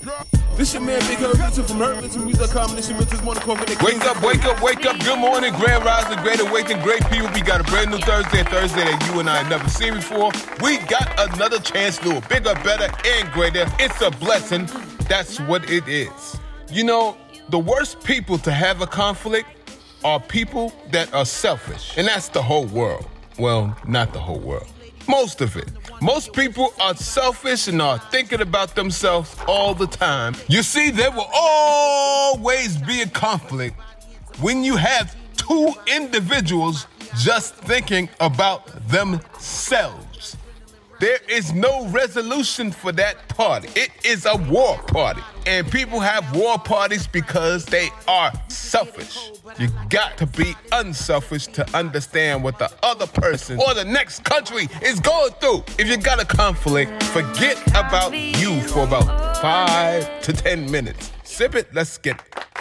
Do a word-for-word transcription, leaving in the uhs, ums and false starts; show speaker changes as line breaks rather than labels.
This your man, Big Herb, from Herb, to music com. This your mentor's morning call for the
Wake up, wake up, wake up. Good morning, Grand Rising, Great Awakening, great people. We got a brand new Thursday, a Thursday that you and I have never seen before. We got another chance to do it bigger, better, and greater. It's a blessing. That's what it is. You know, the worst people to have a conflict are people that are selfish. And that's the whole world. Well, not the whole world. Most of it. Most people are selfish and are thinking about themselves all the time. You see, there will always be a conflict when you have two individuals just thinking about themselves. There is no resolution for that party. It is a war party. And people have war parties because they are selfish. You got to be unselfish to understand what the other person or the next country is going through. If you got a conflict, forget about you for about five to ten minutes. Sip it, let's get it.